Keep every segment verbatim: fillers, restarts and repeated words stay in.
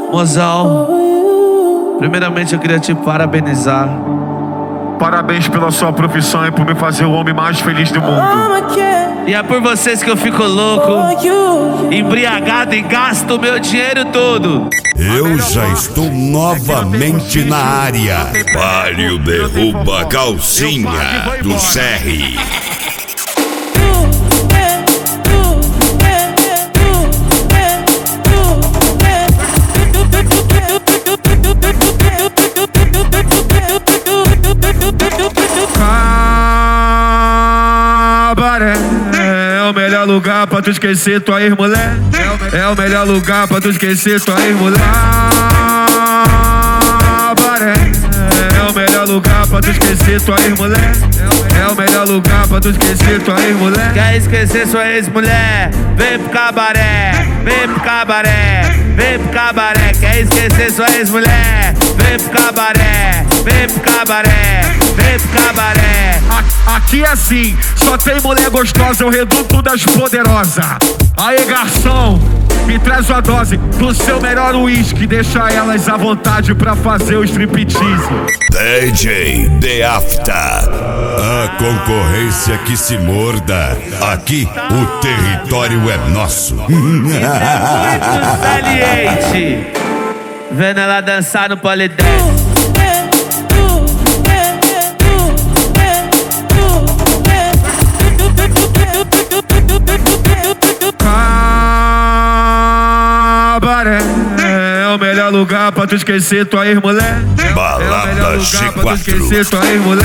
Mozão, primeiramente eu queria te parabenizar. Parabéns pela sua profissão e por me fazer o homem mais feliz do mundo. E é por vocês que eu fico louco, embriagado e gasto o meu dinheiro todo. Eu já estou novamente na área. Palio derruba a calcinha do Serri. Cabaré é o melhor lugar pra tu esquecer tua ex-mulher. É o melhor lugar pra tu esquecer tua ex-mulher. Cabaré é o melhor lugar pra tu esquecer tua ex-mulher. É o melhor lugar pra tu esquecer tua ex-mulher. Quer esquecer sua ex-mulher? Vem pro cabaré, vem pro cabaré, vem pro cabaré. Quer esquecer sua ex-mulher? Vem pro cabaré, vem pro cabaré, vem pro cabaré. Aqui é assim, só tem mulher gostosa, é o reduto das poderosas. Aê, garçom, me traz uma dose do seu melhor uísque. Deixa elas à vontade pra fazer o striptease. D J The After, a concorrência que se morda. Aqui o território é nosso. Isso é muito saliente. Vendo ela dançar no polidense. Cabaré é o melhor lugar pra tu esquecer tua ex-mulher. Balada G Pra tu esquecer quatro. tua ex-mulher.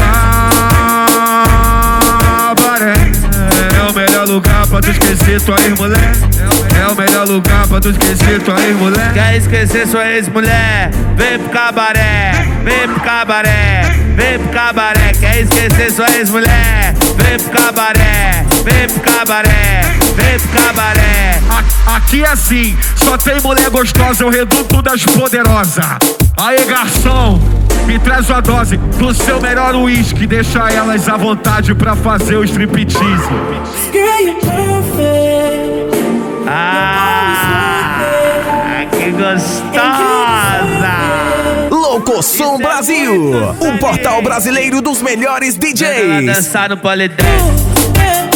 Cabaré é o melhor lugar pra tu esquecer tua ex-mulher. É o melhor lugar pra tu esquecer tua ex-mulher. Quer esquecer sua ex-mulher? Vem pro cabaré, vem pro cabaré, vem pro cabaré. Quer esquecer sua ex-mulher? Vem pro cabaré, vem pro cabaré, vem pro cabaré. Aqui é assim, só tem mulher gostosa, é o reduto das poderosas. Aê, garçom, me traz uma dose do seu melhor uísque. Deixa elas à vontade pra fazer o striptease. Ah, que gostosa! Loucosom Brasil, o portal brasileiro dos melhores D Vendo ela Js. dançar no polidense.